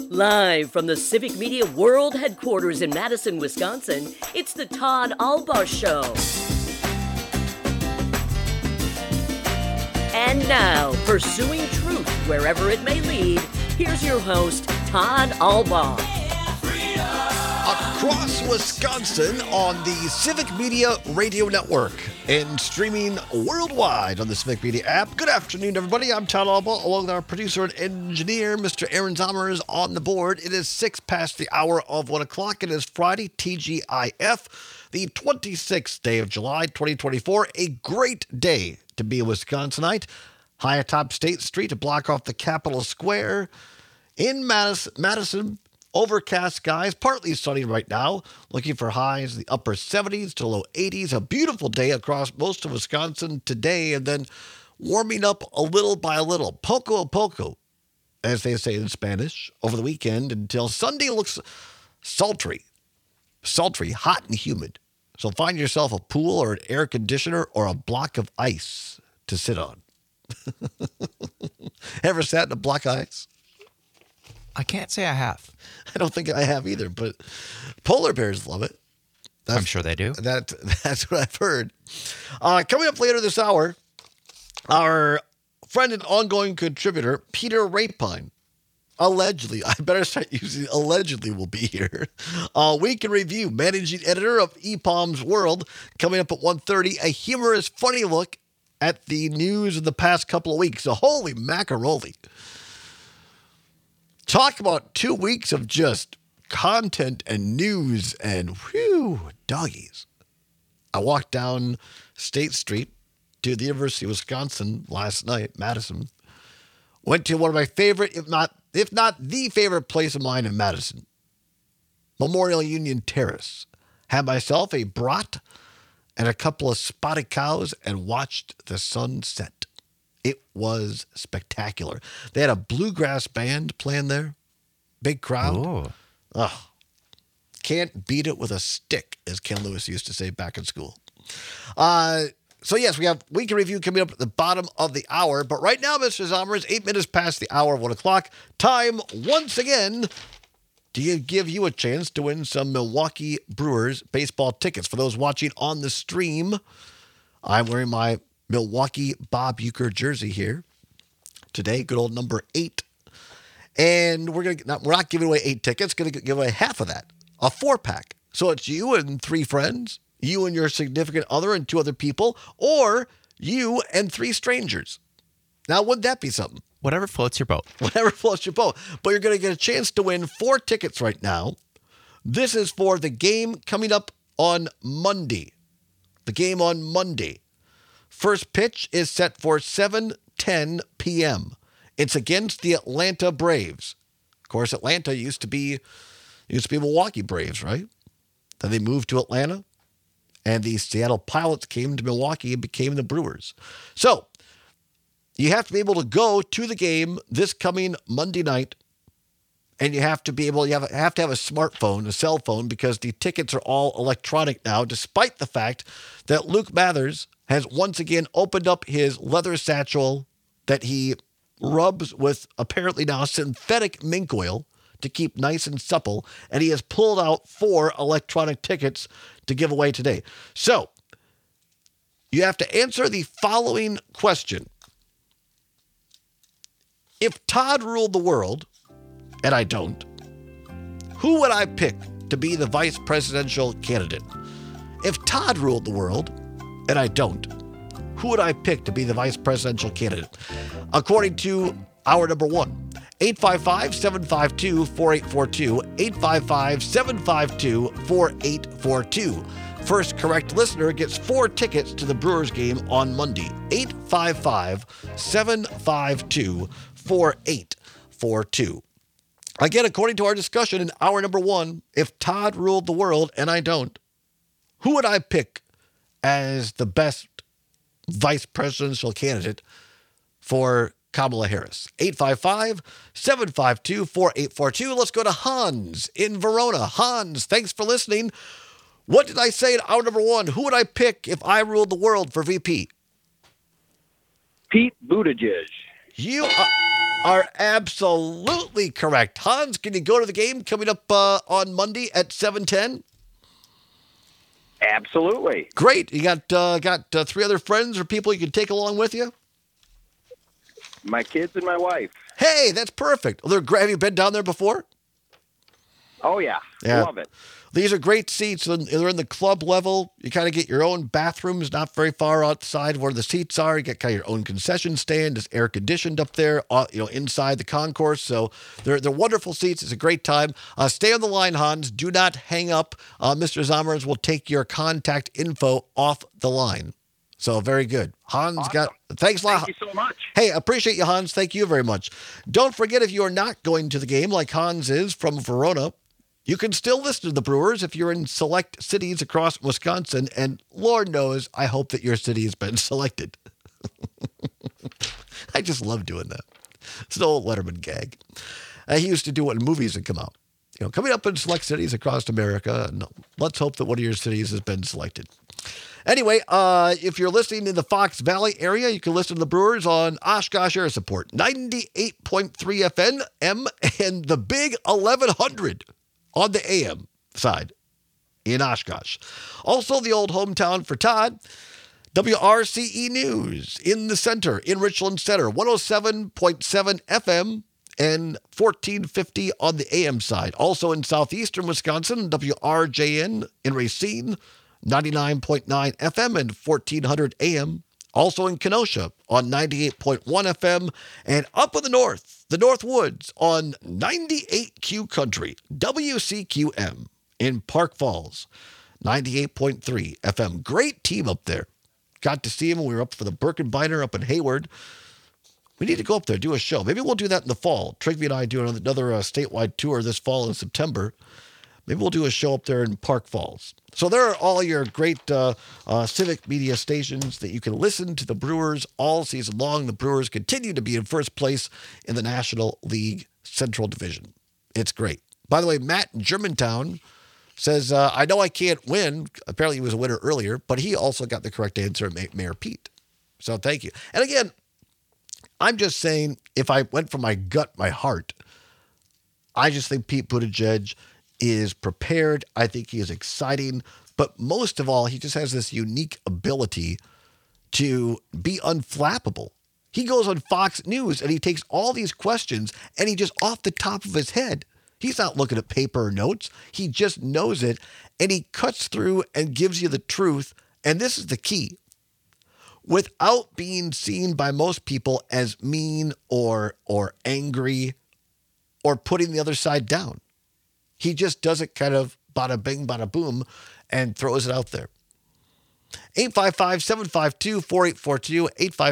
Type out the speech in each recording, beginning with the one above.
Live from the Civic Media World Headquarters in Madison, Wisconsin, it's the Todd Albaugh Show. And now, pursuing truth wherever it may lead, here's your host, Todd Albaugh. Across Wisconsin on the Civic Media Radio Network and streaming worldwide on the Civic Media app. Good afternoon, everybody. I'm Todd Albaugh, along with our producer and engineer, Mr. Aaron Zomer, is on the board. It is 6 past the hour of 1 o'clock. It is Friday, TGIF, the 26th day of July, 2024. A great day to be a Wisconsinite. High atop State Street to block off the Capitol Square in Madison. Overcast skies, partly sunny right now. Looking for highs in the upper 70s to low 80s. A beautiful day across most of Wisconsin today, and then warming up a little by a little. Poco a poco, as they say in Spanish, over the weekend until Sunday looks sultry. Sultry, hot and humid. So find yourself a pool or an air conditioner or a block of ice to sit on. Ever sat in a block of ice? I can't say I have. I don't think I have either, but polar bears love it. I'm sure they do. That's what I've heard. Coming up later this hour, our friend and ongoing contributor, Peter Rapine, allegedly, I better start using allegedly, will be here. Week in Review, managing editor of EPOM's World, coming up at 1:30. A humorous, funny look at the news of the past couple of weeks. So holy macaroni. Talk about 2 weeks of just content and news and whew, doggies. I walked down State Street to the University of Wisconsin last night, Madison. Went to one of my favorite, if not the favorite place of mine in Madison, Memorial Union Terrace. Had myself a brat and a couple of spotted cows and watched the sun set. It was spectacular. They had a bluegrass band playing there. Big crowd. Oh, can't beat it with a stick, as Ken Lewis used to say back in school. So yes, we have Week in Review coming up at the bottom of the hour. But right now, Mr. Zomer, is 8 minutes past the hour of 1 o'clock. Time, once again, to give you a chance to win some Milwaukee Brewers baseball tickets. For those watching on the stream, I'm wearing my Milwaukee Bob Uecker jersey here today, good old number 8. And we're not giving away 8 tickets, going to give away half of that, a 4-pack. So it's you and 3 friends, you and your significant other and 2 other people, or you and 3 strangers. Now, wouldn't that be something? Whatever floats your boat. Whatever floats your boat. But you're going to get a chance to win 4 tickets right now. This is for the game coming up on Monday. The game on Monday. First pitch is set for 7:10 p.m. It's against the Atlanta Braves. Of course, Atlanta used to be Milwaukee Braves, right? Then they moved to Atlanta, and the Seattle Pilots came to Milwaukee and became the Brewers. So you have to be able to go to the game this coming Monday night, and you have to have a smartphone, a cell phone, because the tickets are all electronic now, despite the fact that Luke Mathers has once again opened up his leather satchel that he rubs with apparently now synthetic mink oil to keep nice and supple, and he has pulled out 4 electronic tickets to give away today. So, you have to answer the following question. If Todd ruled the world, and I don't, who would I pick to be the vice presidential candidate? If Todd ruled the world, and I don't, who would I pick to be the vice presidential candidate? According to hour number 1, 855-752-4842, 855-752-4842. First correct listener gets 4 tickets to the Brewers game on Monday, 855-752-4842. Again, according to our discussion in hour number 1, if Todd ruled the world, and I don't, who would I pick as the best vice presidential candidate for Kamala Harris? 855-752-4842. Let's go to Hans in Verona. Hans, thanks for listening. What did I say in hour number 1? Who would I pick if I ruled the world for VP? Pete Buttigieg. You are... are absolutely correct. Hans, can you go to the game coming up on Monday at 7:10? Absolutely. Great. You got 3 other friends or people you can take along with you? My kids and my wife. Hey, that's perfect. Have you been down there before? Oh, yeah. Yeah. Love it. These are great seats. They're in the club level. You kind of get your own bathrooms, not very far outside where the seats are. You get kind of your own concession stand. It's air conditioned up there, inside the concourse. So they're wonderful seats. It's a great time. Stay on the line, Hans. Do not hang up. Mr. Zomerans will take your contact info off the line. So very good. Hans Awesome. Thanks a lot. Thank you so much. Hey, appreciate you, Hans. Thank you very much. Don't forget, if you are not going to the game like Hans is from Verona, you can still listen to the Brewers if you're in select cities across Wisconsin. And Lord knows, I hope that your city has been selected. I just love doing that. It's an old Letterman gag. He used to do it when movies would come out. Coming up in select cities across America. And let's hope that one of your cities has been selected. Anyway, if you're listening in the Fox Valley area, you can listen to the Brewers on Oshkosh Air Support, 98.3 FM and the big 1100 on the AM side in Oshkosh. Also, the old hometown for Todd, WRCE News in the center, in Richland Center, 107.7 FM and 1450 on the AM side. Also in southeastern Wisconsin, WRJN in Racine, 99.9 FM and 1400 AM. Also in Kenosha on 98.1 FM. And up in the North Woods on 98Q Country, WCQM in Park Falls, 98.3 FM. Great team up there. Got to see him when we were up for the Birkenbeiner up in Hayward. We need to go up there, do a show. Maybe we'll do that in the fall. Trigby and I do another statewide tour this fall in September. Maybe we'll do a show up there in Park Falls. So there are all your great civic media stations that you can listen to the Brewers all season long. The Brewers continue to be in first place in the National League Central Division. It's great. By the way, Matt in Germantown says, I know I can't win. Apparently he was a winner earlier, but he also got the correct answer, Mayor Pete. So thank you. And again, I'm just saying, if I went from my gut, my heart, I just think Pete Buttigieg is prepared. I think he is exciting. But most of all, he just has this unique ability to be unflappable. He goes on Fox News and he takes all these questions and he just off the top of his head. He's not looking at paper or notes. He just knows it and he cuts through and gives you the truth. And this is the key. Without being seen by most people as mean or angry or putting the other side down. He just does it kind of bada bing, bada boom, and throws it out there. 855-752-4842,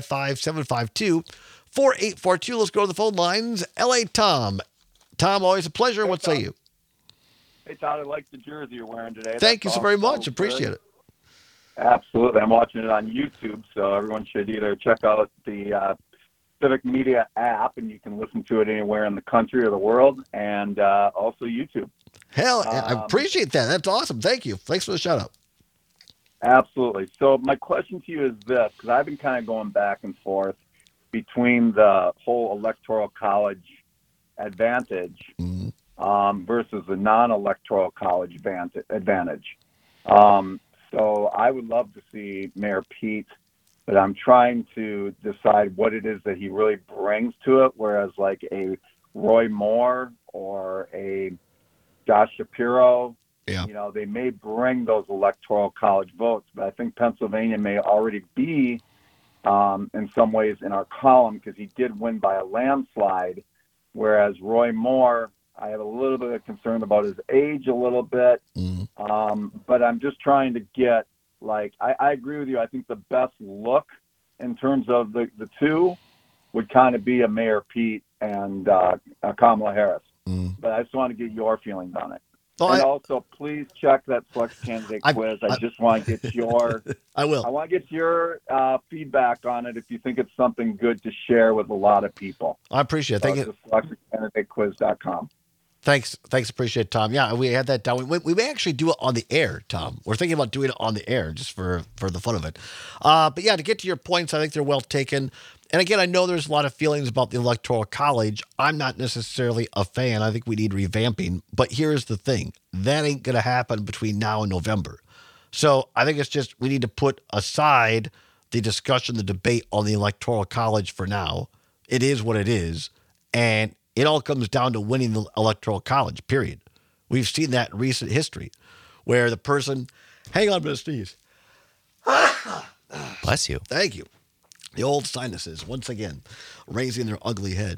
855-752-4842. Let's go to the phone lines. L.A. Tom. Tom, always a pleasure. Hey, what Tom. say you? Hey, Todd, I like the jersey you're wearing today. Thank you That's so very awesome. much. Appreciate it. Absolutely. I'm watching it on YouTube, so everyone should either check out the Civic Media app, and you can listen to it anywhere in the country or the world, and also YouTube. Hell, I appreciate that. That's awesome. Thank you. Thanks for the shout out. Absolutely. So my question to you is this, because I've been kind of going back and forth between the whole electoral college advantage versus the non-electoral college advantage. So I would love to see Mayor Pete, but I'm trying to decide what it is that he really brings to it, whereas like a Roy Moore or a Josh Shapiro, they may bring those electoral college votes, but I think Pennsylvania may already be in some ways in our column because he did win by a landslide, whereas Roy Moore, I have a little bit of concern about his age a little bit, but I'm just trying to get, I agree with you. I think the best look in terms of the two would kind of be a Mayor Pete and Kamala Harris. But I just want to get your feelings on it. And also, please check that Flex Candidate quiz. I just want to get your I want to get your feedback on it if you think it's something good to share with a lot of people. I appreciate it. Thank you. FlexCandidateQuiz.com. Thanks. Appreciate it, Tom. Yeah, we had that down. We may actually do it on the air, Tom. We're thinking about doing it on the air just for the fun of it. But yeah, to get to your points, I think they're well taken. And again, I know there's a lot of feelings about the Electoral College. I'm not necessarily a fan. I think we need revamping. But here's the thing. That ain't going to happen between now and November. So I think it's just we need to put aside the discussion, the debate on the Electoral College for now. It is what it is. And it all comes down to winning the Electoral College, period. We've seen that in recent history where the person, hang on, Miss Sneeze. Bless you. Thank you. The old sinuses, once again, raising their ugly head.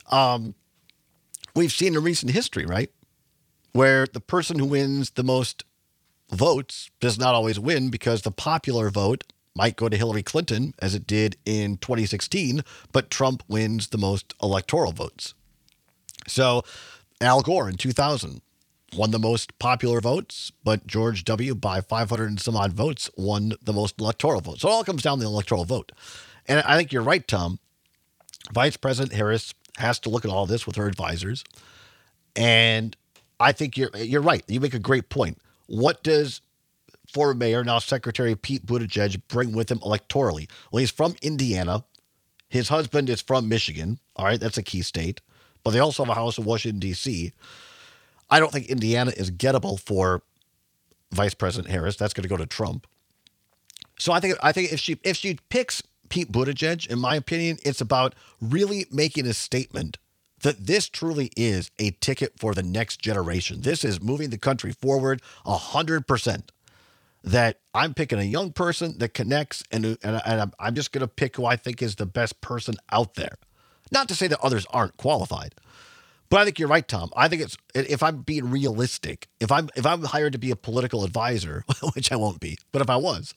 We've seen in recent history, right, where the person who wins the most votes does not always win because the popular vote might go to Hillary Clinton, as it did in 2016, but Trump wins the most electoral votes. So Al Gore in 2000 won the most popular votes, but George W. by 500 and some odd votes won the most electoral votes. So it all comes down to the electoral vote. And I think you're right, Tom. Vice President Harris has to look at all this with her advisors. And I think you're right. You make a great point. What does former mayor, now Secretary Pete Buttigieg, bring with him electorally? Well, he's from Indiana. His husband is from Michigan. All right, that's a key state. But they also have a house in Washington, D.C. I don't think Indiana is gettable for Vice President Harris. That's going to go to Trump. So I think if she picks Pete Buttigieg, in my opinion, it's about really making a statement that this truly is a ticket for the next generation. This is moving the country forward 100%. That I'm picking a young person that connects, and I'm just going to pick who I think is the best person out there. Not to say that others aren't qualified, but I think you're right, Tom. I think if I'm being realistic, if I'm hired to be a political advisor, which I won't be, but if I was,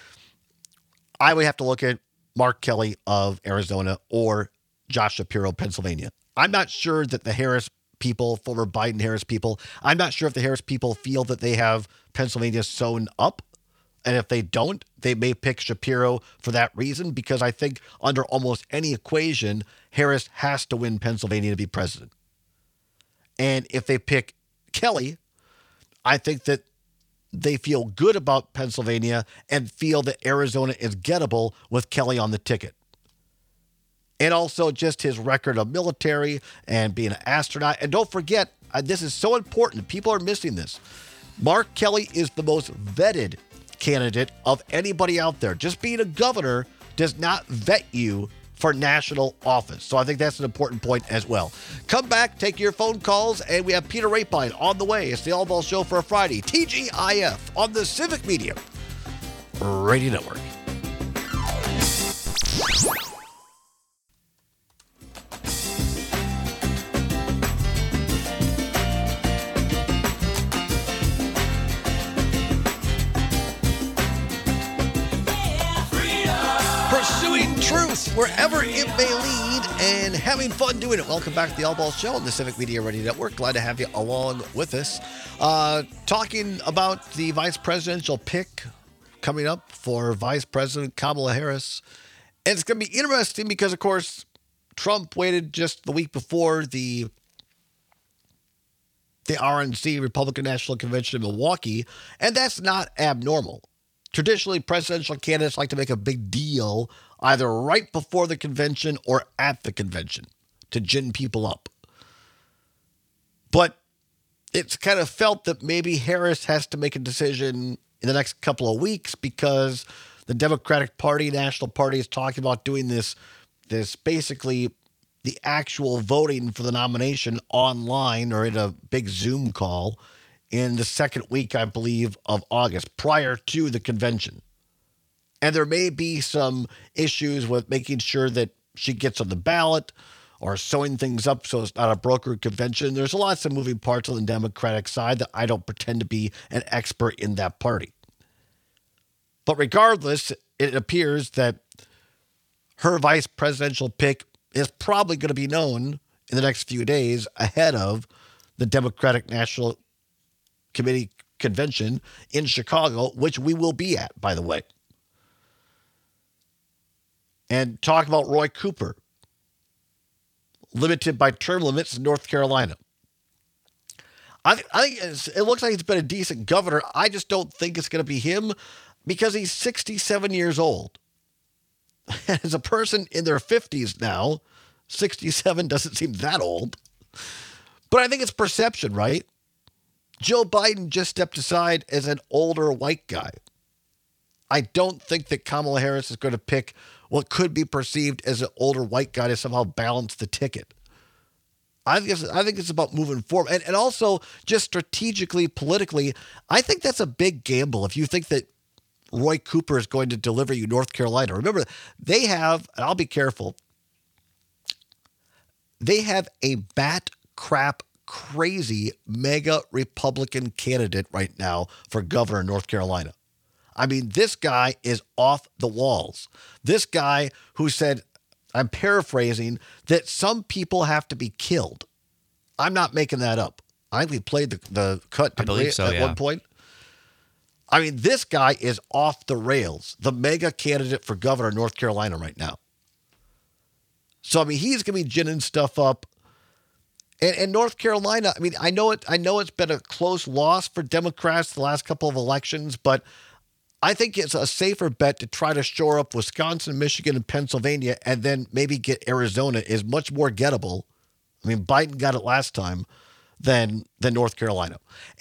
I would have to look at Mark Kelly of Arizona or Josh Shapiro, Pennsylvania. I'm not sure that the Harris people, former Biden-Harris people, I'm not sure if the Harris people feel that they have Pennsylvania sewn up. And if they don't, they may pick Shapiro for that reason, because I think under almost any equation, Harris has to win Pennsylvania to be president. And if they pick Kelly, I think that they feel good about Pennsylvania and feel that Arizona is gettable with Kelly on the ticket. And also just his record of military and being an astronaut. And don't forget, this is so important. People are missing this. Mark Kelly is the most vetted candidate of anybody out there. Just being a governor does not vet you for national office. So I think that's an important point as well. Come back, take your phone calls, and we have Peter Rapine on the way. It's the All Ball Show for a Friday. TGIF on the Civic Media Radio Network. Pursuing truth wherever it may lead and having fun doing it. Welcome back to the All Ball Show on the Civic Media Radio Network. Glad to have you along with us. Talking about the vice presidential pick coming up for Vice President Kamala Harris. And it's going to be interesting because, of course, Trump waited just the week before the RNC, Republican National Convention in Milwaukee, and that's not abnormal. Traditionally, presidential candidates like to make a big deal either right before the convention or at the convention to gin people up. But it's kind of felt that maybe Harris has to make a decision in the next couple of weeks because the Democratic Party, National Party, is talking about doing this basically the actual voting for the nomination online or in a big Zoom call in the second week, I believe, of August, prior to the convention. And there may be some issues with making sure that she gets on the ballot or sewing things up so it's not a brokered convention. There's lots of moving parts on the Democratic side that I don't pretend to be an expert in that party. But regardless, it appears that her vice presidential pick is probably going to be known in the next few days ahead of the Democratic National Committee convention in Chicago, which we will be at, by the way. And talk about Roy Cooper, limited by term limits in North Carolina. I think it looks like he's been a decent governor. I just don't think it's going to be him because he's 67 years old. As a person in their 50s now, 67 doesn't seem that old. But I think it's perception, right? Joe Biden just stepped aside as an older white guy. I don't think that Kamala Harris is going to pick what could be perceived as an older white guy to somehow balance the ticket. I think it's about moving forward. And also, just strategically, politically, I think that's a big gamble if you think that Roy Cooper is going to deliver you North Carolina. Remember, they have, and I'll be careful, they have a bat crap crazy mega Republican candidate right now for governor of North Carolina. I mean, this guy is off the walls. This guy who said, I'm paraphrasing, that some people have to be killed. I'm not making that up. I think we played the cut I believe so, at one point. I mean, this guy is off the rails, the mega candidate for governor of North Carolina right now. So, I mean, he's going to be ginning stuff up. And North Carolina, I mean, I know it's been a close loss for Democrats the last couple of elections, but I think it's a safer bet to try to shore up Wisconsin, Michigan, and Pennsylvania, and then maybe get Arizona is much more gettable. I mean, Biden got it last time than North Carolina.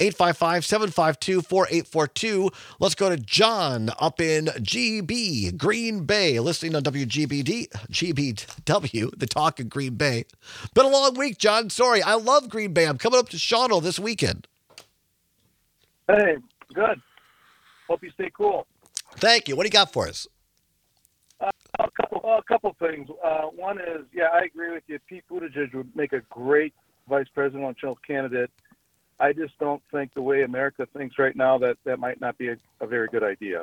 855-752-4842. Let's go to John up in GB, Green Bay, listening on GBW, the talk of Green Bay. Been a long week, John. Sorry, I love Green Bay. I'm coming up to Shawano this weekend. Hey, good. Hope you stay cool. Thank you. What do you got for us? A couple things. One is, I agree with you. Pete Buttigieg would make a great vice presidential candidate. I just don't think the way America thinks right now that might not be a very good idea.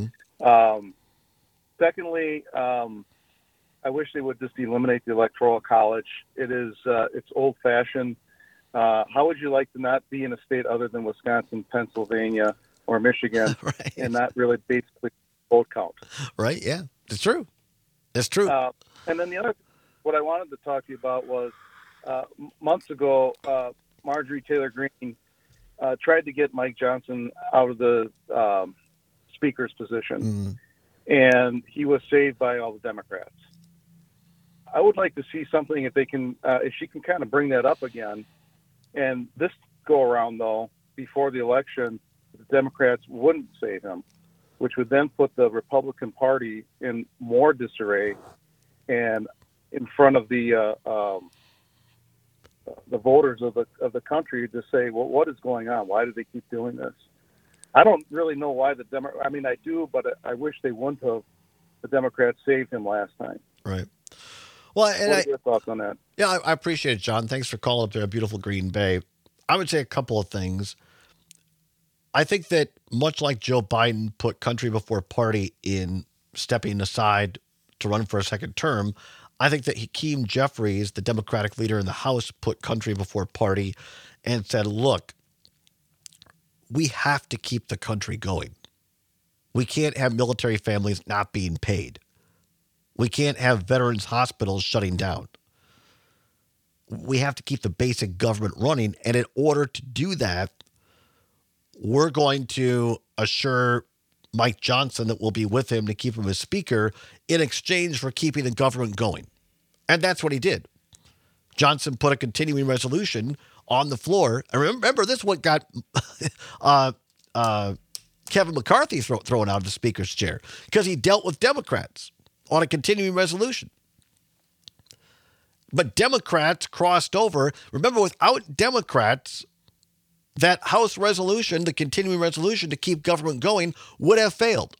Secondly, I wish they would just eliminate the Electoral College. It's old-fashioned. How would you like to not be in a state other than Wisconsin, Pennsylvania, or Michigan, right, and not really basically vote count? Right, yeah. It's true. It's true. And then what I wanted to talk to you about was months ago, Marjorie Taylor Greene tried to get Mike Johnson out of the speaker's position, and he was saved by all the Democrats. I would like to see something if she can kind of bring that up again. And this go around, though, before the election, the Democrats wouldn't save him, which would then put the Republican Party in more disarray and in front of the voters of the country to say, well, what is going on? Why do they keep doing this? I don't really know why I mean, I do, but I wish they wouldn't have. The Democrats saved him last time. Right. Well, and what are your thoughts on that? Yeah, I appreciate it, John. Thanks for calling up there, beautiful Green Bay. I would say a couple of things. I think that much like Joe Biden put country before party in stepping aside to run for a second term, I think that Hakeem Jeffries, the Democratic leader in the House, put country before party and said, look, we have to keep the country going. We can't have military families not being paid. We can't have veterans hospitals shutting down. We have to keep the basic government running. And in order to do that, we're going to assure Mike Johnson that we'll be with him to keep him as speaker in exchange for keeping the government going. And that's what he did. Johnson put a continuing resolution on the floor. And remember, this is what got Kevin McCarthy thrown out of the speaker's chair, because he dealt with Democrats on a continuing resolution. But Democrats crossed over. Remember, without Democrats, that House resolution, the continuing resolution to keep government going, would have failed.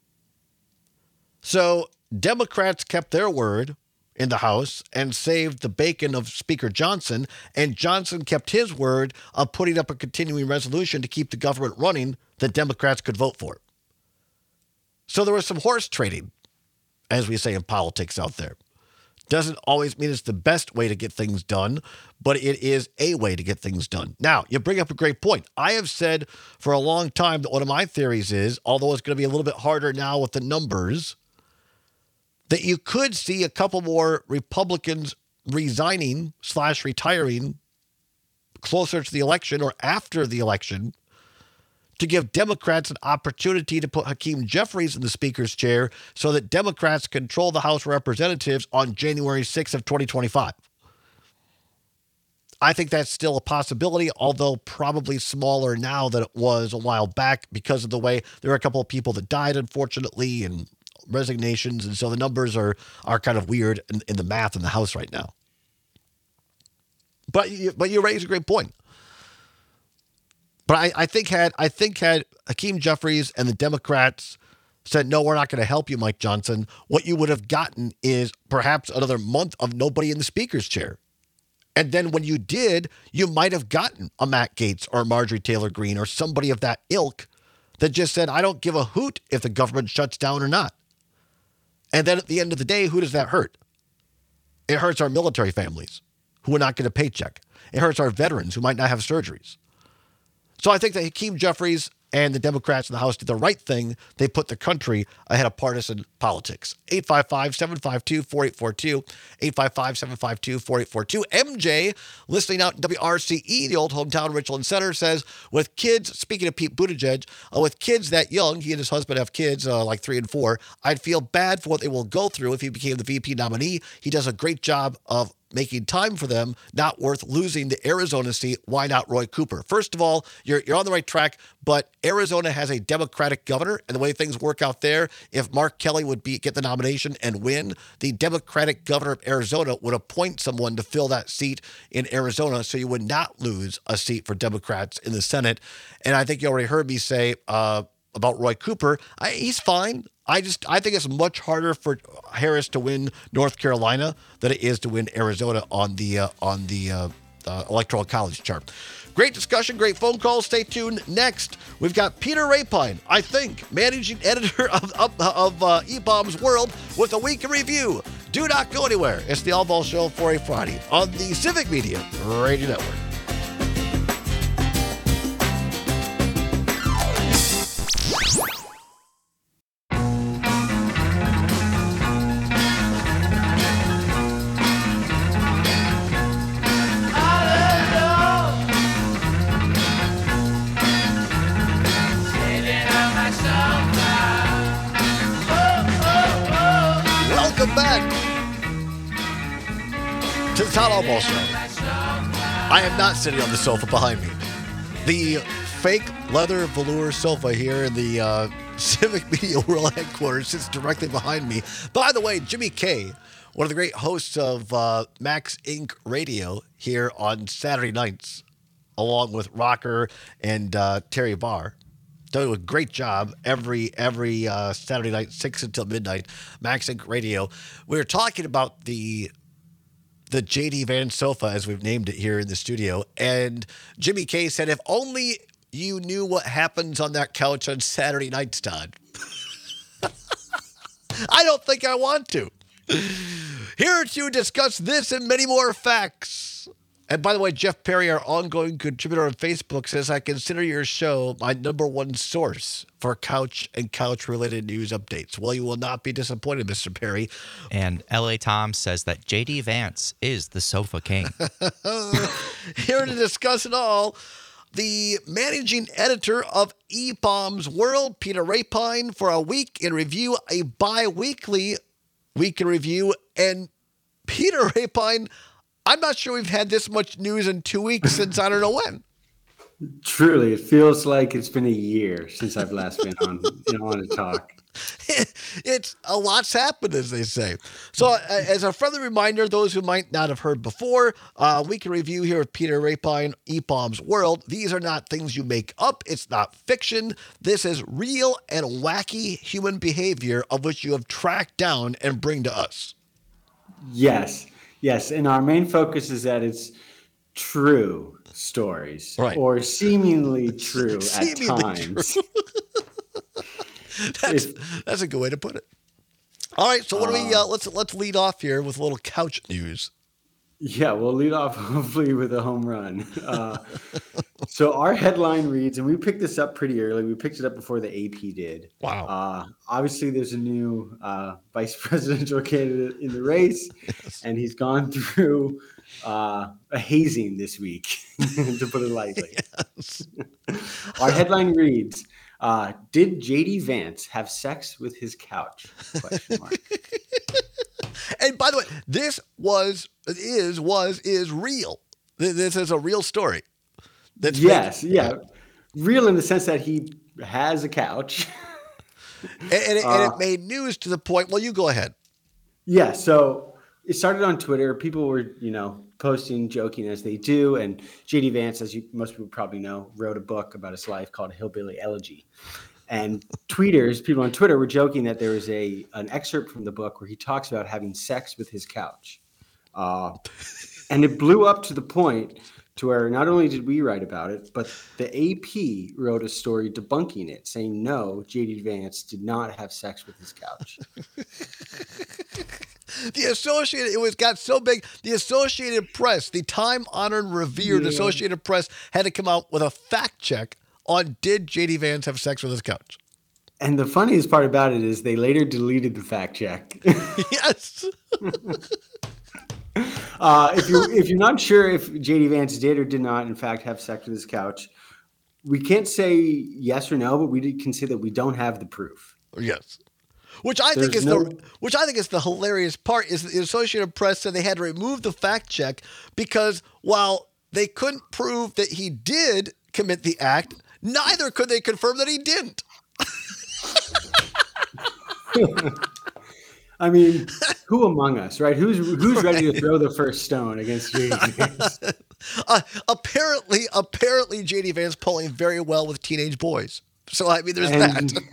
So Democrats kept their word in the House and saved the bacon of Speaker Johnson, and Johnson kept his word of putting up a continuing resolution to keep the government running that Democrats could vote for. So there was some horse trading, as we say in politics out there. Doesn't always mean it's the best way to get things done, but it is a way to get things done. Now, you bring up a great point. I have said for a long time that one of my theories is, although it's going to be a little bit harder now with the numbers, that you could see a couple more Republicans resigning / retiring closer to the election or after the election to give Democrats an opportunity to put Hakeem Jeffries in the speaker's chair so that Democrats control the House of Representatives on January 6th of 2025. I think that's still a possibility, although probably smaller now than it was a while back because of the way there are a couple of people that died, unfortunately, and resignations. And so the numbers are kind of weird in the math in the House right now. But you raise a great point. But I think had Hakeem Jeffries and the Democrats said, no, we're not going to help you, Mike Johnson, what you would have gotten is perhaps another month of nobody in the speaker's chair. And then when you did, you might have gotten a Matt Gaetz or Marjorie Taylor Greene or somebody of that ilk that just said, I don't give a hoot if the government shuts down or not. And then at the end of the day, who does that hurt? It hurts our military families who will not get a paycheck. It hurts our veterans who might not have surgeries. So I think that Hakeem Jeffries and the Democrats in the House did the right thing. They put the country ahead of partisan politics. 855-752-4842. 855-752-4842. MJ, listening out in WRCE, the old hometown Richland Center, says, with kids, speaking of Pete Buttigieg, with kids that young, he and his husband have kids like 3 and 4, I'd feel bad for what they will go through if he became the VP nominee. He does a great job of making time for them, not worth losing the Arizona seat. Why not Roy Cooper? First of all, you're on the right track, but Arizona has a Democratic governor, and the way things work out there, if Mark Kelly would get the nomination and win, the Democratic governor of Arizona would appoint someone to fill that seat in Arizona, so you would not lose a seat for Democrats in the Senate. And I think you already heard me say about Roy Cooper, he's fine. I think it's much harder for Harris to win North Carolina than it is to win Arizona on the Electoral College chart. Great discussion, great phone calls. Stay tuned. Next, we've got Peter Rapine, I think, managing editor of EBOM's World with a week in review. Do not go anywhere. It's the All Ball Show for a Friday on the Civic Media Radio Network. Welcome back to the Todd All Ball Show. I am not sitting on the sofa behind me. The fake leather velour sofa here in the Civic Media World headquarters sits directly behind me. By the way, Jimmy K, one of the great hosts of Max Inc. Radio here on Saturday nights, along with Rocker and Terry Barr, doing a great job every Saturday night, 6 until midnight, Max Inc. Radio. We were talking about the J.D. Vance sofa, as we've named it here in the studio, and Jimmy K said, if only you knew what happens on that couch on Saturday nights, Todd. I don't think I want to. Here to discuss this and many more facts. And by the way, Jeff Perry, our ongoing contributor on Facebook, says, I consider your show my number one source for couch and couch-related news updates. Well, you will not be disappointed, Mr. Perry. And L.A. Tom says that J.D. Vance is the sofa king. Here to discuss it all, the managing editor of EBOM's World, Peter Rapine, for a week in review, a bi-weekly week in review. And Peter Rapine, I'm not sure we've had this much news in 2 weeks since I don't know when. Truly, it feels like it's been a year since I've last been on to talk. It's a lot's happened, as they say. So as a friendly reminder, those who might not have heard before, we can review here with Peter Rapine, EBOM's World. These are not things you make up. It's not fiction. This is real and wacky human behavior of which you have tracked down and bring to us. Yes. And our main focus is that it's true stories, right, or seemingly true at times. That's a good way to put it. All right, so what do we? Let's lead off here with a little couch news. Yeah, we'll lead off hopefully with a home run. So our headline reads, and we picked this up pretty early. We picked it up before the AP did. Wow. Obviously, there's a new vice presidential candidate in the race, and he's gone through a hazing this week, to put it lightly. Yes. Our headline reads, "Did JD Vance have sex with his couch?" Question mark. And by the way, this is real. This is a real story. That's Yes, yeah. Real in the sense that he has a couch. and it made news to the point. Well, you go ahead. Yeah, so it started on Twitter. People were, posting, joking as they do. And JD Vance, as most people probably know, wrote a book about his life called Hillbilly Elegy. And people on Twitter were joking that there was an excerpt from the book where he talks about having sex with his couch. And it blew up to the point to where not only did we write about it, but the AP wrote a story debunking it, saying, no, JD Vance did not have sex with his couch. It got so big. The Associated Press, the time-honored, revered Associated Press, had to come out with a fact check on did JD Vance have sex with his couch. And the funniest part about it is they later deleted the fact check. Yes. If you're not sure if JD Vance did or did not, in fact, have sex with his couch, we can't say yes or no, but we can say that we don't have the proof. Yes. Which I think is the hilarious part is that the Associated Press said they had to remove the fact check because while they couldn't prove that he did commit the act, neither could they confirm that he didn't. I mean, who among us, right? Who's ready to throw the first stone against JD Vance? Apparently, JD Vance pulling very well with teenage boys. So I mean, there's that.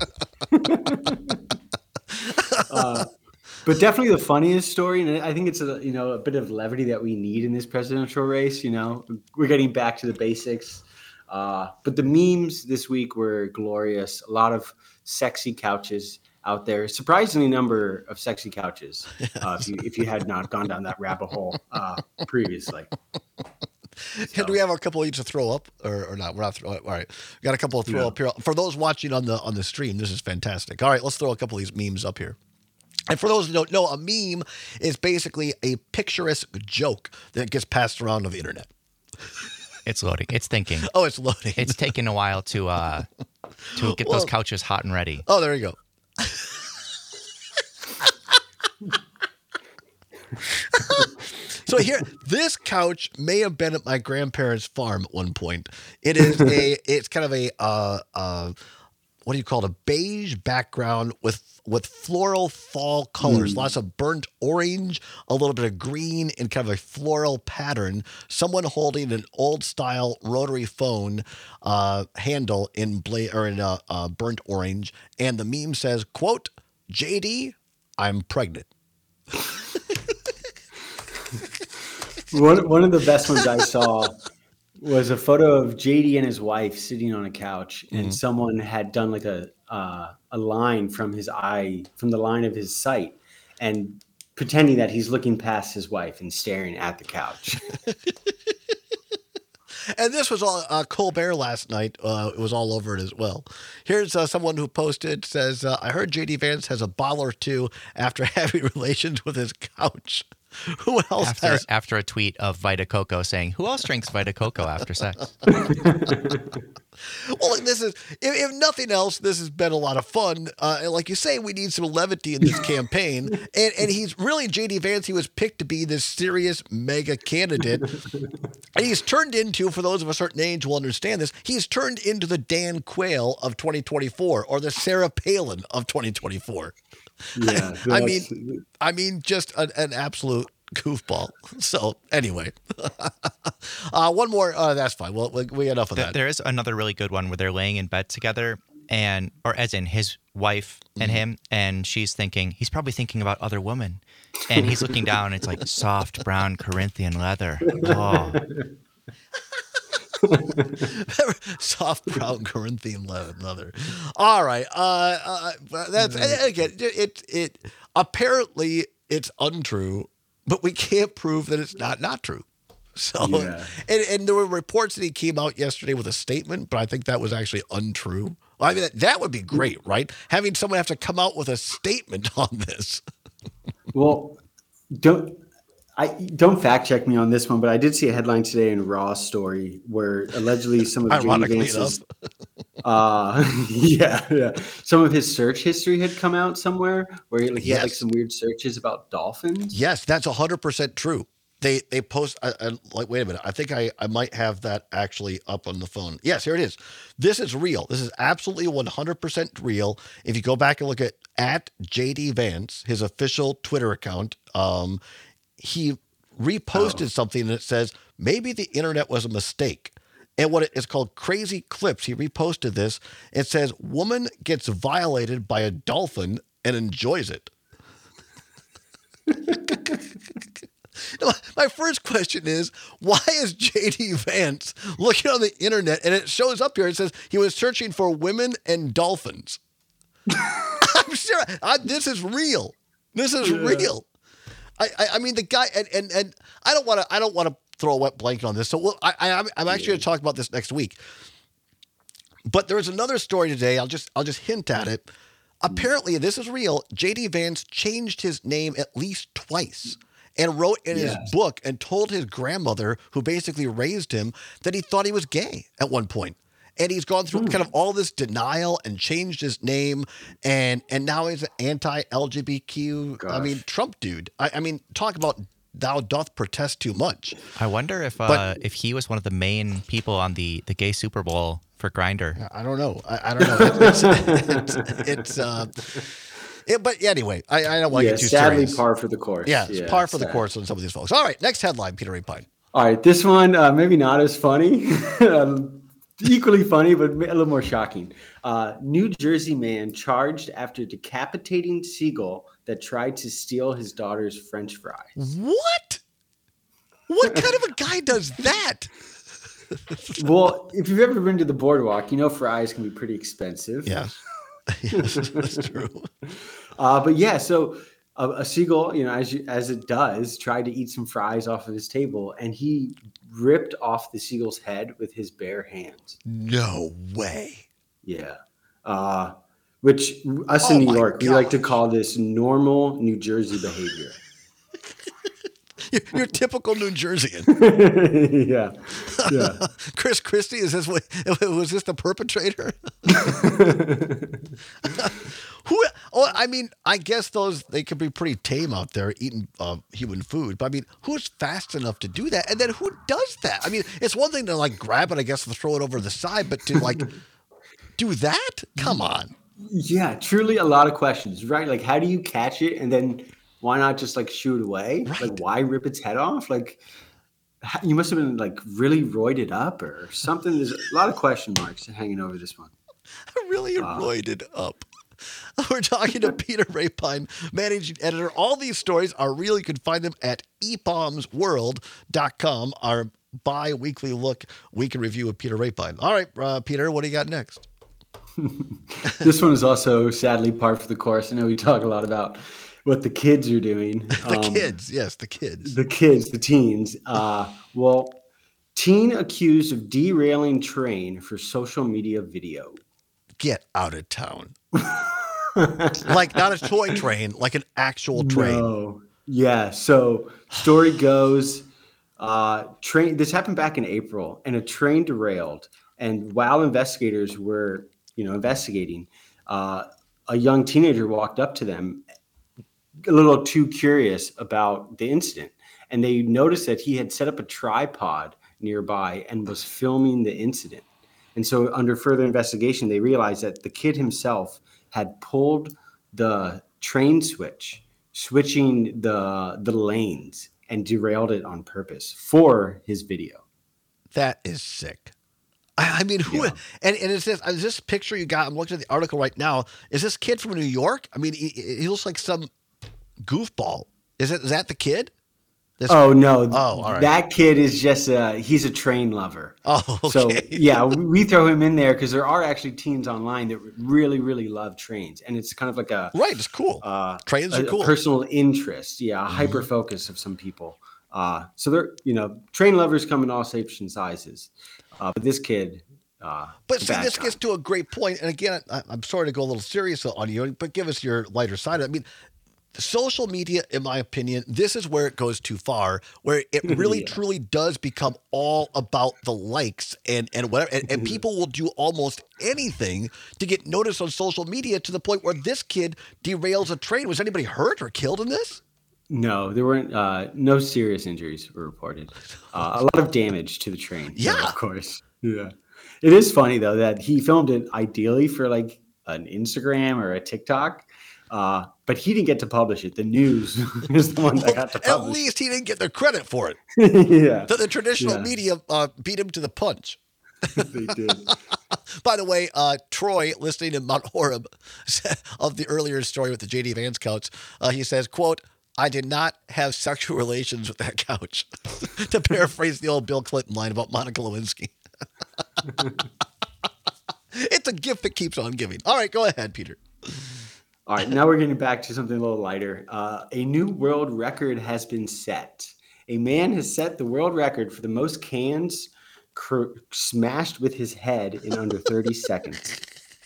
But definitely the funniest story, and I think it's a bit of levity that we need in this presidential race. We're getting back to the basics. But the memes this week were glorious. A lot of sexy couches out there. Surprisingly number of sexy couches. If you had not gone down that rabbit hole previously. So. Do we have a couple each to throw up or not? We're not throwing. All right, we got a couple of throw up here for those watching on the stream. This is fantastic. All right, let's throw a couple of these memes up here. And for those who don't know, a meme is basically a picturesque joke that gets passed around on the internet. It's loading. It's thinking. Oh, it's loading. It's taking a while to get those couches hot and ready. Oh, there you go. So here, this couch may have been at my grandparents' farm at one point. It's kind of a what do you call it? A beige background with floral fall colors, lots of burnt orange, a little bit of green, and kind of a floral pattern. Someone holding an old style rotary phone handle in burnt orange, and the meme says, "Quote, JD, I'm pregnant." One of the best ones I saw was a photo of JD and his wife sitting on a couch, and someone had done like a line from his eye, from the line of his sight, and pretending that he's looking past his wife and staring at the couch. And this was all Colbert last night. It was all over it as well. Here's someone who posted, says, I heard JD Vance has a bottle or two after having relations with his couch. Who else after a tweet of Vita Coco saying, who else drinks Vita Coco after sex? Well, this is, if nothing else, this has been a lot of fun. And like you say, we need some levity in this campaign. And he's really, JD Vance, he was picked to be this serious mega candidate. And he's turned into, for those of a certain age will understand this, he's turned into the Dan Quayle of 2024 or the Sarah Palin of 2024. Yeah, I mean, just an absolute goofball. So anyway, one more. That's fine. Well, we got enough of that. There is another really good one where they're laying in bed together, or as in his wife and him, and she's thinking he's probably thinking about other women, and he's looking down. And it's like soft brown Corinthian leather. Oh. Soft brown Corinthian leather. All right. That's again. It apparently it's untrue, but we can't prove that it's not true. So, Yeah. and there were reports that he came out yesterday with a statement, but I think that was actually untrue. Well, I mean, that would be great, right? Having someone have to come out with a statement on this. Well, don't fact check me on this one, but I did see a headline today in Raw's story where allegedly some of JD Ironically Vance's, some of his search history had come out somewhere where he had like Yes. some weird searches about dolphins. Yes, that's 100% true. They post like, wait a minute. I think I might have that actually up on the phone. Yes, here it is. This is real. This is absolutely 100% real. If you go back and look at JD Vance, his official Twitter account, he reposted something that says maybe the internet was a mistake. And what it's called Crazy Clips. He reposted this. It says woman gets violated by a dolphin and enjoys it. My first question is, why is JD Vance looking on the internet and it shows up here? It says he was searching for women and dolphins. I'm serious. This is real. This is real. I mean, the guy, and I don't want to throw a wet blanket on this. So I'm actually going to talk about this next week. But there's another story today. I'll just hint at it. Apparently, this is real. JD Vance changed his name at least twice and wrote in his book and told his grandmother, who basically raised him, that he thought he was gay at one point. And he's gone through kind of all this denial and changed his name. And now he's an anti-LGBTQ, Trump dude. I mean, talk about thou doth protest too much. I wonder if he was one of the main people on the gay Super Bowl for Grindr. I don't know. I don't know. But anyway, I don't want to get too sadly serious. par for the course. Yeah, it's par for the course on some of these folks. All right, next headline, Peter Rapine. All right, this one maybe not as funny, equally funny, but a little more shocking. New Jersey man charged after decapitating seagull that tried to steal his daughter's French fries. What? What kind of a guy does that? Well, if you've ever been to the boardwalk, you know fries can be pretty expensive. Yeah. Yes, that's true. But yeah, so a seagull, as it does, tried to eat some fries off of his table, and he ripped off the seagull's head with his bare hands. No way. Yeah. Which us in New York, we like to gosh. call this normal New Jersey behavior. You're typical New Jerseyan. Yeah. Chris Christie, was this the perpetrator? I guess they could be pretty tame out there eating human food. But I mean, who's fast enough to do that? And then who does that? I mean, it's one thing to like grab it, I guess, and throw it over the side, but to like do that? Come on. Yeah, truly a lot of questions, right? Like, how do you catch it? And then why not just like shoo it away? Right. Like, why rip its head off? Like, you must have been like really roided up or something. There's a lot of question marks hanging over this one. Really roided up. We're talking to Peter Rapine, managing editor. All these stories are real. You can find them at epomsworld.com, our bi-weekly week in review of Peter Rapine. All right, Peter, what do you got next? This one is also sadly par for the course. I know we talk a lot about what the kids are doing. The kids. The teens. Well, teen accused of derailing train for social media video. Get out of town. Like not a toy train, like an actual train. No. Yeah. So story goes, this happened back in April, and a train derailed. And while investigators were, investigating, a young teenager walked up to them, a little too curious about the incident, and they noticed that he had set up a tripod nearby and was filming the incident. And so under further investigation, they realized that the kid himself had pulled the train switching the lanes, and derailed it on purpose for his video. That is sick. I mean, who? Yeah. And is this picture you got? I'm looking at the article right now. Is this kid from New York? I mean, he looks like some goofball. Is that the kid? No. Oh, all right. That kid is just he's a train lover. Oh, okay. So yeah, we throw him in there because there are actually teens online that really, really love trains, and it's kind of like right. It's cool. Trains are cool. Personal interest. Yeah, a hyper focus of some people. So they're, train lovers come in all shapes and sizes. But this kid, But see, this gets to a great point. And again, I'm sorry to go a little serious on you, but give us your lighter side. I mean, social media, in my opinion, this is where it goes too far, where it really truly does become all about the likes and whatever. And people will do almost anything to get noticed on social media, to the point where this kid derails a train. Was anybody hurt or killed in this? No, there weren't. No serious injuries were reported. A lot of damage to the train. Yeah. Of course. Yeah. It is funny, though, that he filmed it ideally for like an Instagram or a TikTok. But he didn't get to publish it. The news is the one that got to publish. At least he didn't get the credit for it. Yeah. The traditional media beat him to the punch. They did. By the way, Troy, listening in Mount Horeb, of the earlier story with the J.D. Vance couch, he says, quote, "I did not have sexual relations with that couch," to paraphrase the old Bill Clinton line about Monica Lewinsky. It's a gift that keeps on giving. All right, go ahead, Peter. All right, now we're getting back to something a little lighter. A new world record has been set. A man has set the world record for the most cans smashed with his head in under 30 seconds.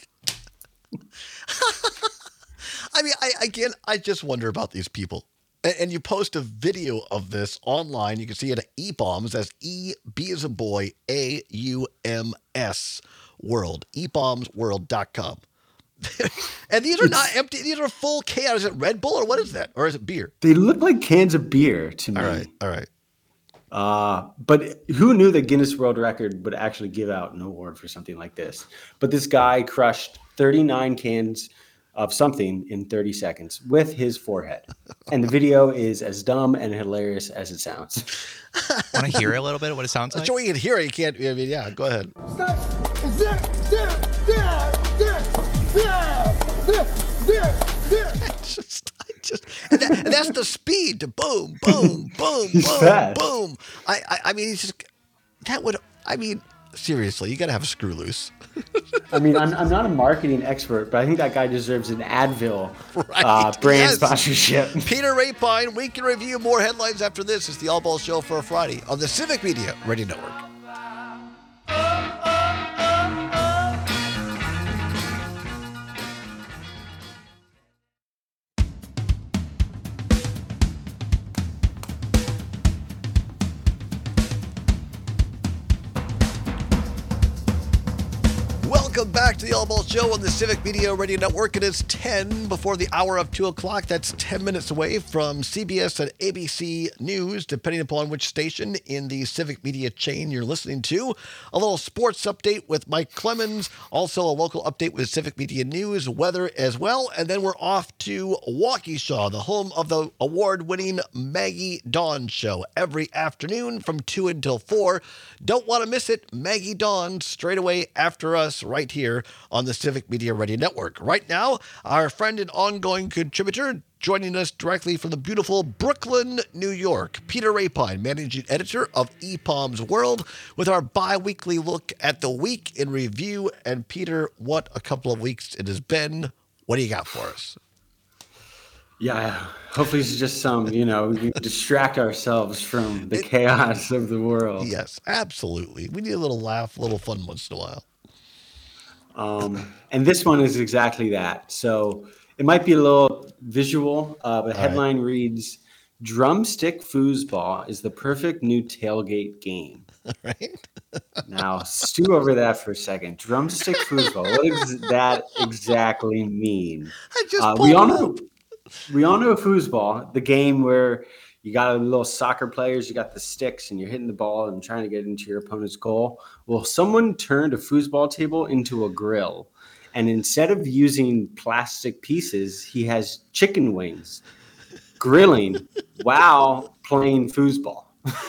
I mean, I just wonder about these people. And you post a video of this online. You can see it at eBombs. That's E-B as a boy, A-U-M-S world. eBombsworld.com. And these are not empty. These are full cans. Is it Red Bull or what is that? Or is it beer? They look like cans of beer to me. All right. But who knew that Guinness World Record would actually give out an award for something like this? But this guy crushed 39 cans of something in 30 seconds with his forehead. And the video is as dumb and hilarious as it sounds. Want to hear a little bit of what it sounds like? Sure, you can hear it. You can't. I mean, yeah, go ahead. And that's the speed to boom, boom, boom, boom, boom. I mean, he's just, seriously, you got to have a screw loose. I mean, I'm not a marketing expert, but I think that guy deserves an Advil brand sponsorship. Peter Rapine, Week in Review. More headlines after this. It's the All Ball Show for a Friday on the Civic Media Radio Network. Welcome back to the All Ball Show on the Civic Media Radio Network. It is 10 before the hour of 2 o'clock. That's 10 minutes away from CBS and ABC News, depending upon which station in the Civic Media chain you're listening to. A little sports update with Mike Clemens. Also a local update with Civic Media News, weather as well. And then we're off to Waukesha, the home of the award-winning Maggie Dawn Show, every afternoon from 2 until 4. Don't want to miss it. Maggie Dawn straight away after us right here on the Civic Media Radio Network. Right now, our friend and ongoing contributor joining us directly from the beautiful Brooklyn, New York, Peter Rapine, managing editor of ePalms World, with our bi-weekly look at the week in review. And Peter, what a couple of weeks it has been. What do you got for us? Yeah, hopefully it's just some, we distract ourselves from the chaos of the world. Yes, absolutely. We need a little laugh, a little fun once in a while. And this one is exactly that. So it might be a little visual, but the headline reads, "Drumstick Foosball is the perfect new tailgate game." Right? Now, stew over that for a second. Drumstick Foosball. What does that exactly mean? We all know foosball, the game where you got little soccer players, you got the sticks, and you're hitting the ball and trying to get into your opponent's goal. Well, someone turned a foosball table into a grill. And instead of using plastic pieces, he has chicken wings grilling while playing foosball.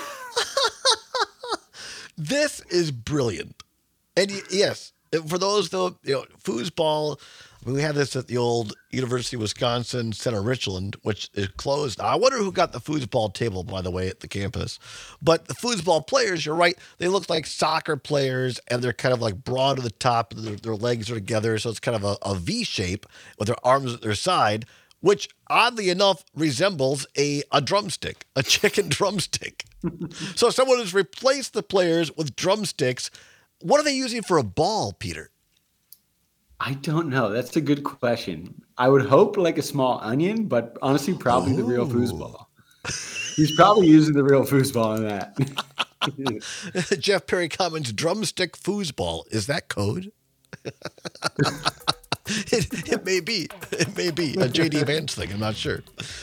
This is brilliant. And yes, for those, though, foosball, we had this at the old University of Wisconsin Center Richland, which is closed. I wonder who got the foosball table, by the way, at the campus. But the foosball players, you're right, they look like soccer players, and they're kind of like broad at the top, and their legs are together, so it's kind of a V shape with their arms at their side. which oddly enough resembles a drumstick, a chicken drumstick. So someone has replaced the players with drumsticks. What are they using for a ball, Peter? I don't know. That's a good question. I would hope like a small onion, but honestly, probably the real foosball. He's probably using the real foosball in that. Jeff Perry comments, drumstick foosball. Is that code? It may be. It may be a J.D. Vance thing. I'm not sure.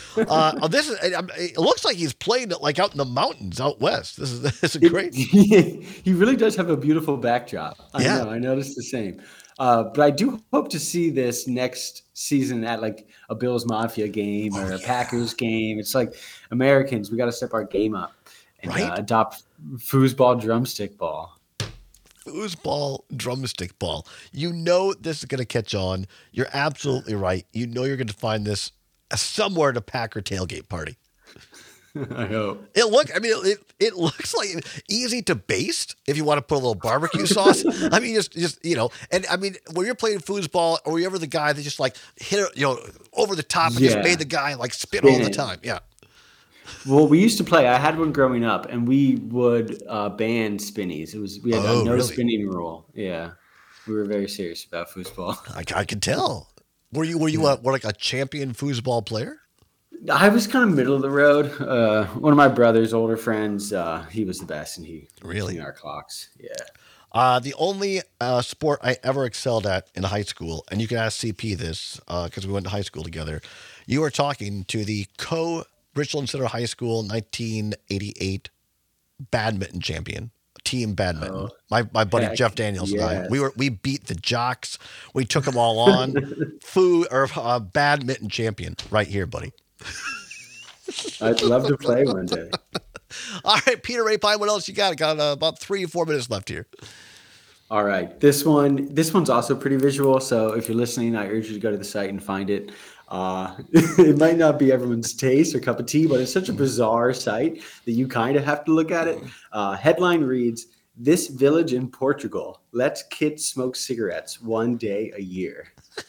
It looks like he's playing it like out in the mountains out west. This is great. He really does have a beautiful backdrop. I know. I noticed the same. But I do hope to see this next season at like a Bills Mafia game or a Packers game. It's like Americans, we got to step our game up and adopt foosball drumstick ball. Foosball drumstick ball. You know this is going to catch on. You're absolutely right. You know you're going to find this somewhere at a Packer tailgate party. I hope. It looks like easy to baste if you want to put a little barbecue sauce. I mean, just and I mean, when you're playing foosball, or were you ever the guy that just like hit it, over the top and just made the guy like spin all the time? Yeah. Well, we used to play. I had one growing up, and we would ban spinnies. We had a no spinning rule. Yeah, we were very serious about foosball. I could tell. Were you like a champion foosball player? I was kind of middle of the road. One of my brother's older friends, he was the best, and he really our clocks. Yeah. The only sport I ever excelled at in high school, and you can ask CP this because we went to high school together. You were talking to the Richland Center High School 1988 badminton champion, team badminton. My buddy Jeff Daniels and I, we beat the jocks. We took them all on. Badminton champion right here, buddy. I'd love to play one day. All right, Peter Rapine, what else you got? Got about 3 or 4 minutes left here. All right, this one's also pretty visual. So if you're listening, I urge you to go to the site and find it. It might not be everyone's taste or cup of tea, but it's such a bizarre site that you kind of have to look at it. Headline reads, "This village in Portugal lets kids smoke cigarettes 1 day a year."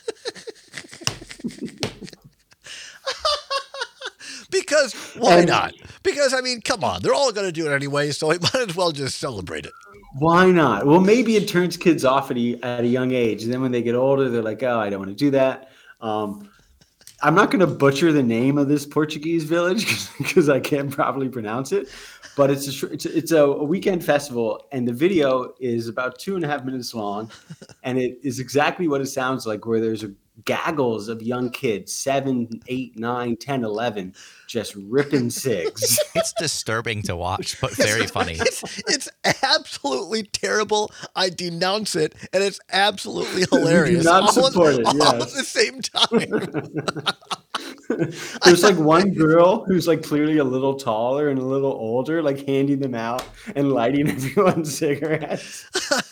Because why not? Because, I mean, come on. They're all going to do it anyway, so we might as well just celebrate it. Why not? Well, maybe it turns kids off at a young age. And then when they get older, they're like, oh, I don't want to do that. I'm not going to butcher the name of this Portuguese village because I can't properly pronounce it. But it's a weekend festival, and the video is about 2.5 minutes long. And it is exactly what it sounds like, where there's gaggles of young kids, 7, 8, 9, 10, 11, just ripping cigs. It's disturbing to watch, but very funny. It's absolutely terrible. I denounce it, and it's absolutely hilarious. You do not support it, yes. All at the same time. There's like one girl who's like clearly a little taller and a little older, like handing them out and lighting everyone's cigarettes.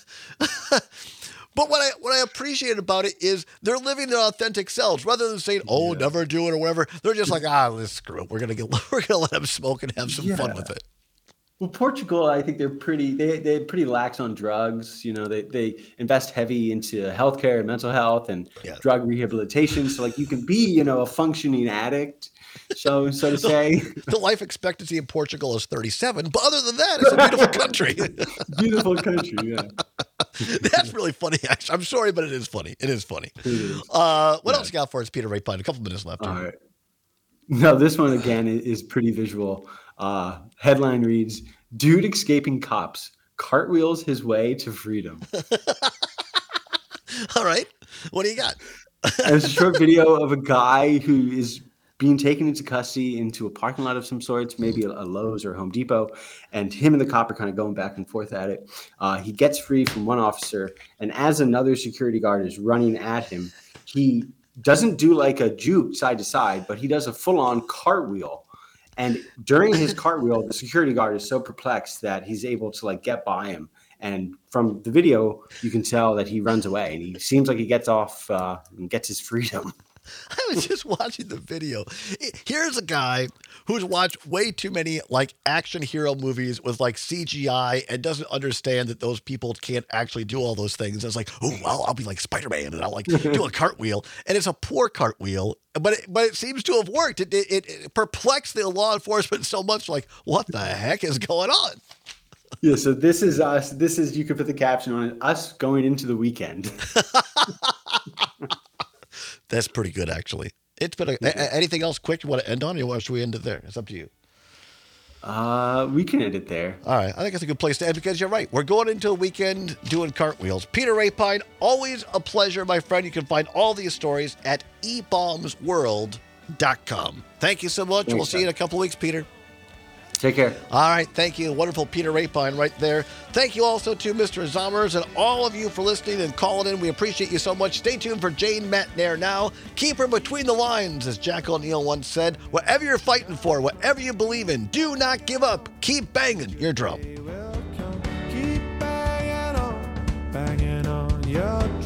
But what I appreciate about it is they're living their authentic selves, rather than saying, "Oh, never do it" or whatever. They're just like, let's screw it. We're gonna let them smoke and have some fun with it. Well, Portugal, I think they're they're pretty lax on drugs. They invest heavy into healthcare and mental health and drug rehabilitation. So like you can be, a functioning addict, so to say. The life expectancy in Portugal is 37, but other than that, it's a beautiful country. Beautiful country, yeah. That's really funny, actually. I'm sorry, but it is funny. It is funny. It is. What else you got for us, Peter Rapine? A couple minutes left. All right. No, this one, again, is pretty visual. Headline reads, "Dude escaping cops cartwheels his way to freedom." All right. What do you got? There's a short video of a guy who is being taken into custody into a parking lot of some sorts, maybe a Lowe's or Home Depot, and him and the cop are kind of going back and forth at it. He gets free from one officer, and as another security guard is running at him, he doesn't do like a juke side to side, but he does a full-on cartwheel. And during his cartwheel, the security guard is so perplexed that he's able to like get by him. And from the video, you can tell that he runs away, and he seems like he gets off and gets his freedom. I was just watching the video. Here's a guy who's watched way too many like action hero movies with like CGI and doesn't understand that those people can't actually do all those things. It's like, oh, I'll be like Spider-Man and I'll like do a cartwheel. And it's a poor cartwheel, but it seems to have worked. It perplexed the law enforcement so much. Like, what the heck is going on? Yeah, so this is us. This is, you could put the caption on it, us going into the weekend. That's pretty good, actually. It's been anything else quick you want to end on, or should we end it there? It's up to you. We can end it there. All right. I think it's a good place to end because you're right. We're going into a weekend doing cartwheels. Peter Rapine, always a pleasure, my friend. You can find all these stories at eBombsWorld.com. Thank you so much. Thanks, we'll see you in a couple weeks, Peter. Take care. All right. Thank you. Wonderful Peter Rapine right there. Thank you also to Mr. Zommers and all of you for listening and calling in. We appreciate you so much. Stay tuned for Jane McNair now. Keep her between the lines, as Jack O'Neill once said. Whatever you're fighting for, whatever you believe in, do not give up. Keep banging your drum. Keep banging on your